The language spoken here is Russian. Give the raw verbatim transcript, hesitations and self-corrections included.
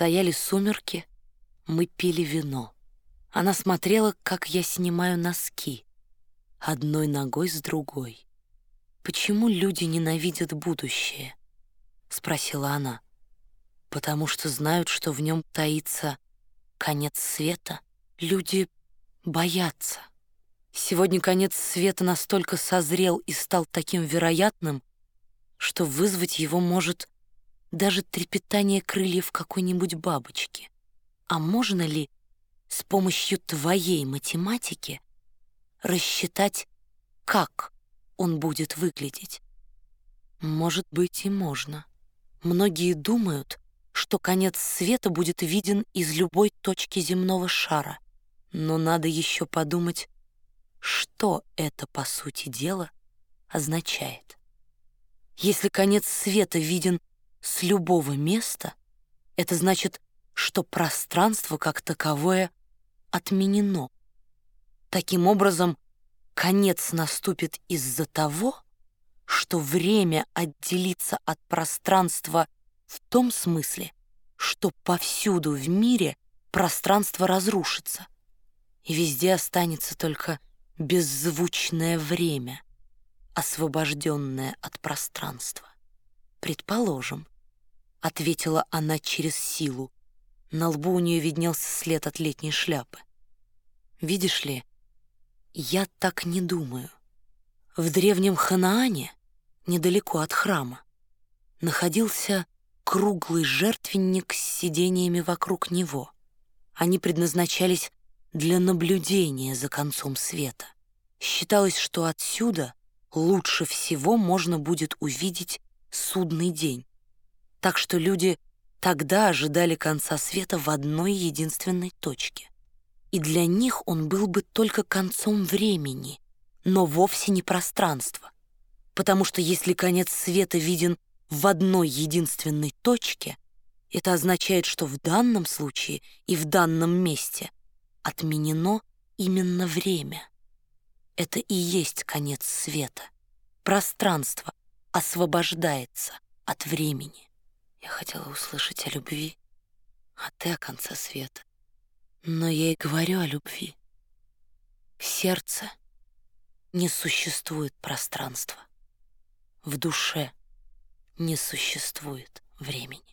Стояли сумерки, мы пили вино. Она смотрела, как я снимаю носки, одной ногой с другой. «Почему люди ненавидят будущее?» — спросила она. «Потому что знают, что в нем таится конец света. Люди боятся. Сегодня конец света настолько созрел и стал таким вероятным, что вызвать его может даже трепетание крыльев какой-нибудь бабочки. А можно ли с помощью твоей математики рассчитать, как он будет выглядеть?» Может быть, и можно. Многие думают, что конец света будет виден из любой точки земного шара. Но надо еще подумать, что это, по сути дела, означает. Если конец света виден с любого места, это значит, что пространство как таковое отменено. Таким образом, конец наступит из-за того, что время отделится от пространства в том смысле, что повсюду в мире пространство разрушится, и везде останется только беззвучное время, освобожденное от пространства. «Предположим», — ответила она через силу. На лбу у нее виднелся след от летней шляпы. «Видишь ли, я так не думаю. В древнем Ханаане, недалеко от храма, находился круглый жертвенник с сидениями вокруг него. Они предназначались для наблюдения за концом света. Считалось, что отсюда лучше всего можно будет увидеть судный день. Так что люди тогда ожидали конца света в одной единственной точке. И для них он был бы только концом времени, но вовсе не пространства. Потому что если конец света виден в одной единственной точке, это означает, что в данном случае и в данном месте отменено именно время. Это и есть конец света. Пространство освобождается от времени. Я хотела услышать о любви, а ты о конце света. Но я и говорю о любви. В сердце не существует пространства. В душе не существует времени.